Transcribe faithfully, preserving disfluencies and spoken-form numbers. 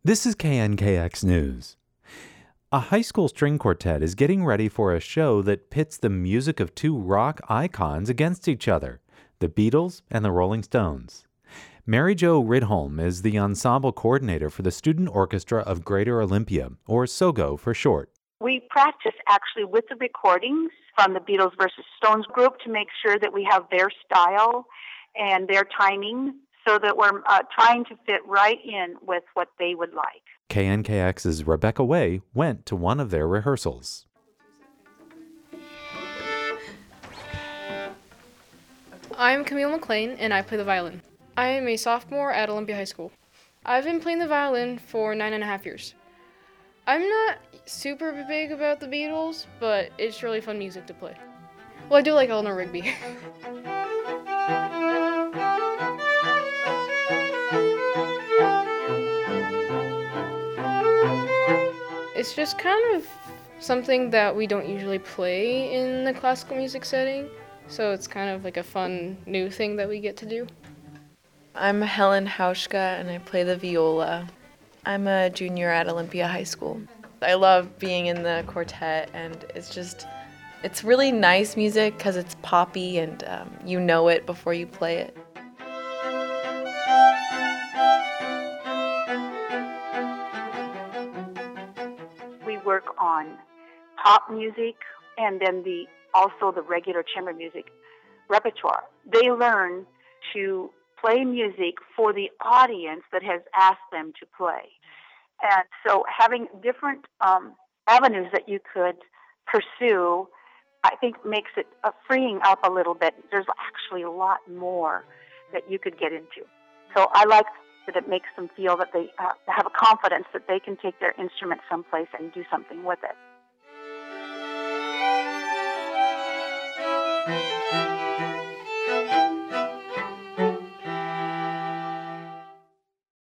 This is K N K X News. A high school string quartet is getting ready for a show that pits the music of two rock icons against each other, the Beatles and the Rolling Stones. Mary Jo Ridholm is the ensemble coordinator for the Student Orchestra of Greater Olympia, or SOGO for short. We practice actually with the recordings from the Beatles versus Stones group to make sure that we have their style and their timing so that we're uh, trying to fit right in with what they would like. K N K X's Rebecca Way went to one of their rehearsals. I'm Camille McLean, and I play the violin. I am a sophomore at Olympia High School. I've been playing the violin for nine and a half years. I'm not super big about the Beatles, but it's really fun music to play. Well, I do like Eleanor Rigby. It's just kind of something that we don't usually play in the classical music setting, so it's kind of like a fun new thing that we get to do. I'm Helen Hauschka, and I play the viola. I'm a junior at Olympia High School. I love being in the quartet, and it's just, it's really nice music because it's poppy and um, you know it before you play it. We work on pop music and then the also the regular chamber music repertoire. They learn to play music for the audience that has asked them to play. And so having different um, avenues that you could pursue, I think makes it uh, freeing up a little bit. There's actually a lot more that you could get into. So I like that it makes them feel that they uh, have a confidence that they can take their instrument someplace and do something with it.